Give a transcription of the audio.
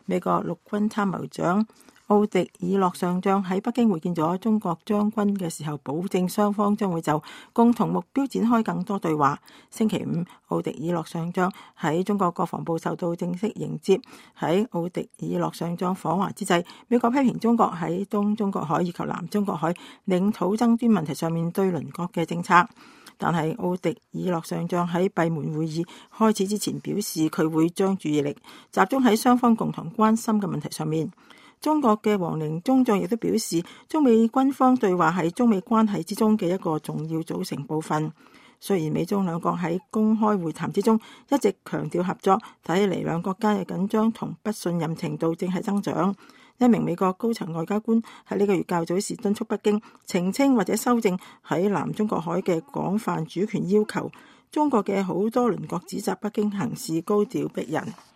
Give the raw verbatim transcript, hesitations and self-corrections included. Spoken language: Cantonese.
美國陸軍參謀長奧迪爾諾上將喺北京會見咗中國將軍嘅時候，保證雙方將會就共同目標展開更多對話。星期五，奧迪爾諾上將喺中國國防部受到正式迎接。喺奧迪爾諾上將訪華之際，美國批評中國喺東中國海以及南中國海領土爭端問題上面對鄰國嘅政策。但係奧迪爾諾上將喺閉門會議開始之前表示，佢會將注意力集中喺雙方共同關心嘅問題上面。中國嘅王寧中將亦都表示，中美軍方對話係中美關係之中嘅一個重要組成部分。雖然美中兩國喺公開會談之中一直強調合作，睇起嚟兩國間嘅緊張同不信任程度正係增長。一名美國高層外交官喺呢個月較早時敦促北京澄清或者修正喺南中國海嘅廣泛主權要求。中國嘅好多鄰國指責北京行事高調逼人。